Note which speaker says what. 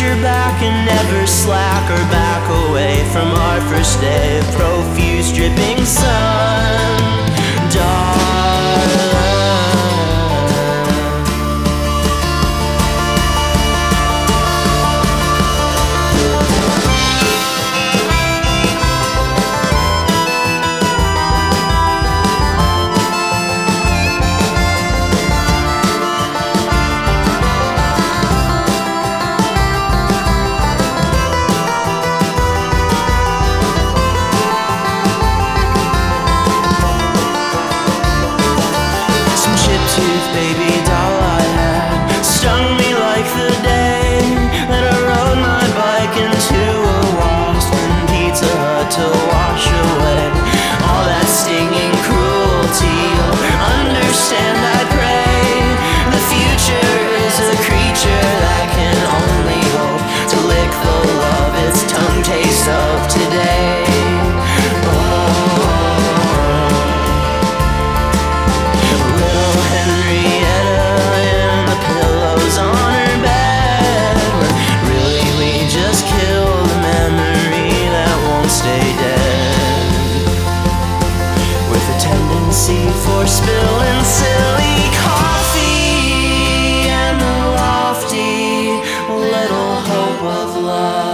Speaker 1: your back and never slack or back away from our first day of profuse dripping sun, darling. Baby doll I had stung me like the day that I rode my bike into a wasp and Pizza Hut to wash away all that stinging cruelty. You'll understand, I pray. The future is a creature that can only hope to lick the love its tongue tastes of today. For spilling silly coffee and the lofty little hope of love.